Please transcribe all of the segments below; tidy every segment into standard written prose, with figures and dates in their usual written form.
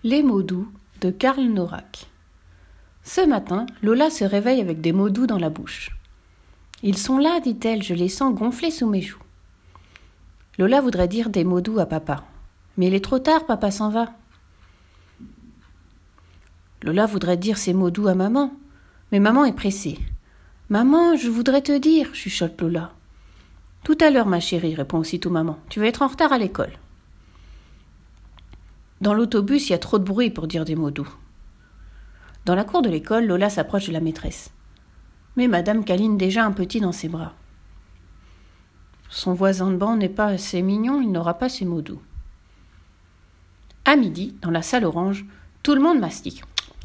Les mots doux de Karl Norak. Ce matin, Lola se réveille avec des mots doux dans la bouche. Ils sont là, dit-elle, je les sens gonfler sous mes joues. Lola voudrait dire des mots doux à papa. Mais il est trop tard, papa s'en va. Lola voudrait dire ces mots doux à maman. Mais maman est pressée. Maman, je voudrais te dire, chuchote Lola. Tout à l'heure, ma chérie, répond aussitôt maman. Tu vas être en retard à l'école. Dans l'autobus, il y a trop de bruit pour dire des mots doux. Dans la cour de l'école, Lola s'approche de la maîtresse. Mais madame câline déjà un petit dans ses bras. Son voisin de banc n'est pas assez mignon, il n'aura pas ses mots doux. À midi, dans la salle orange, tout le monde mastique.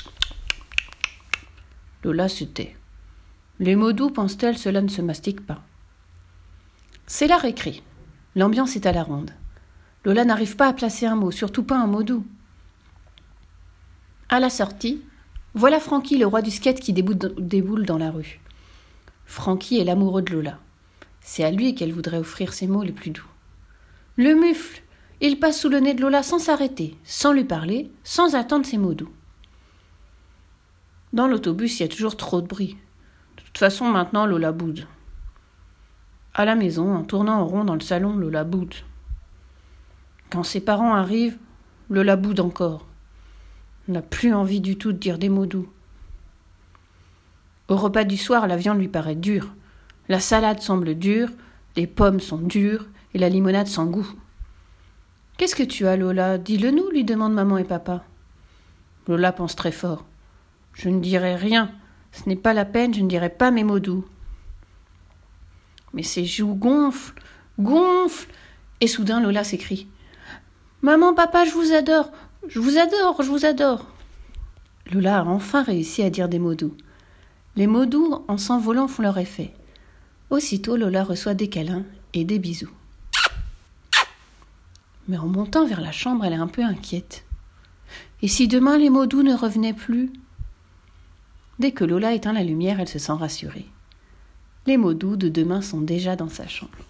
Lola se tait. Les mots doux, pense-t-elle, cela ne se mastique pas. C'est la récré. L'ambiance est à la ronde. Lola n'arrive pas à placer un mot, surtout pas un mot doux. À la sortie, voilà Francky, le roi du skate, qui déboule dans la rue. Francky est l'amoureux de Lola. C'est à lui qu'elle voudrait offrir ses mots les plus doux. Le mufle, il passe sous le nez de Lola sans s'arrêter, sans lui parler, sans attendre ses mots doux. Dans l'autobus, il y a toujours trop de bruit. De toute façon, maintenant, Lola boude. À la maison, en tournant en rond dans le salon, Lola boude. Quand ses parents arrivent, Lola boude encore. Elle n'a plus envie du tout de dire des mots doux. Au repas du soir, la viande lui paraît dure. La salade semble dure, les pommes sont dures et la limonade sans goût. « Qu'est-ce que tu as, Lola ? Dis-le-nous, lui demandent maman et papa. Lola pense très fort. « Je ne dirai rien. Ce n'est pas la peine, je ne dirai pas mes mots doux. » Mais ses joues gonflent, gonflent, et soudain Lola s'écrie. « Maman, papa, je vous adore, je vous adore, je vous adore !» Lola a enfin réussi à dire des mots doux. Les mots doux, en s'envolant, font leur effet. Aussitôt, Lola reçoit des câlins et des bisous. Mais en montant vers la chambre, elle est un peu inquiète. Et si demain les mots doux ne revenaient plus ? Dès que Lola éteint la lumière, elle se sent rassurée. Les mots doux de demain sont déjà dans sa chambre.